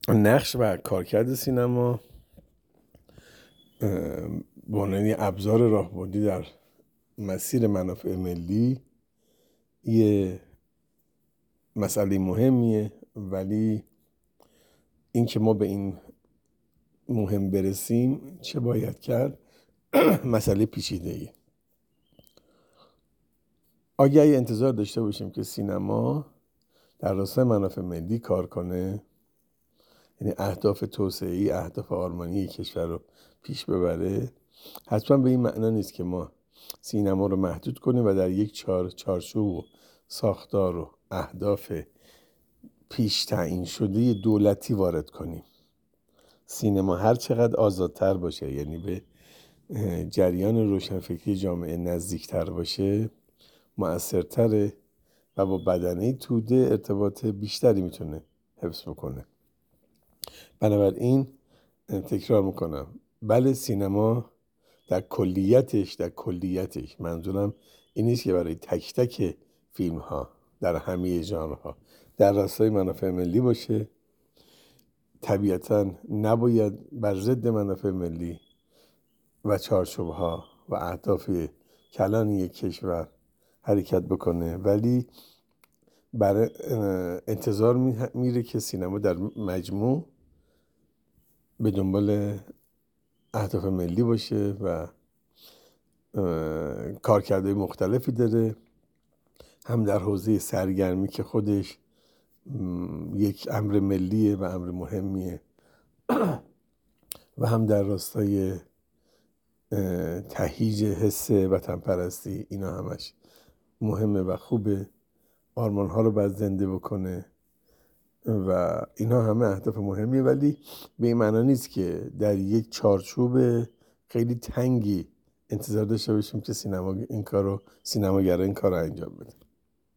نقش و کارکرد سینما به عنوان ابزار راهبردی در مسیر منافع ملی یه مسئله مهمیه، ولی اینکه ما به این مهم برسیم چه باید کرد مسئله پیچیده‌ایه. اگه انتظار داشته باشیم که سینما در راستای منافع ملی کار کنه، یعنی اهداف توسعه‌ای، اهداف آرمانی کشور رو پیش ببره، حتما به این معنا نیست که ما سینما رو محدود کنیم و در یک چارچوب و ساختار و اهداف پیش تعیین شده دولتی وارد کنیم. سینما هر چقدر آزادتر باشه، یعنی به جریان روشنفکری جامعه نزدیکتر باشه، مؤثرتره و با بدنه توده ارتباط بیشتری میتونه حفظ بکنه. بنابراین تکرار میکنم، بله سینما در کلیتش منظورم این نیست که برای تک تک فیلم ها در همه ژانرها در راستای منافع ملی باشه. طبیعتا نباید بر ضد منافع ملی و چارچوب ها و اهداف کلان یک کشور حرکت بکنه، ولی برای انتظار میره که سینما در مجموع به دنبال اهداف ملی باشه و کارکردهای مختلفی داره، هم در حوزه سرگرمی که خودش یک امر ملیه و امر مهمیه و هم در راستای تهییج حس وطن پرستی. اینا همش مهمه و خوبه، آرمان ها رو باید زنده بکنه و اینا همه اهداف مهمیه، ولی به این معنی نیست که در یک چارچوب خیلی تنگی انتظار داشته باشیم که سینماگرا این کار رو انجام بده.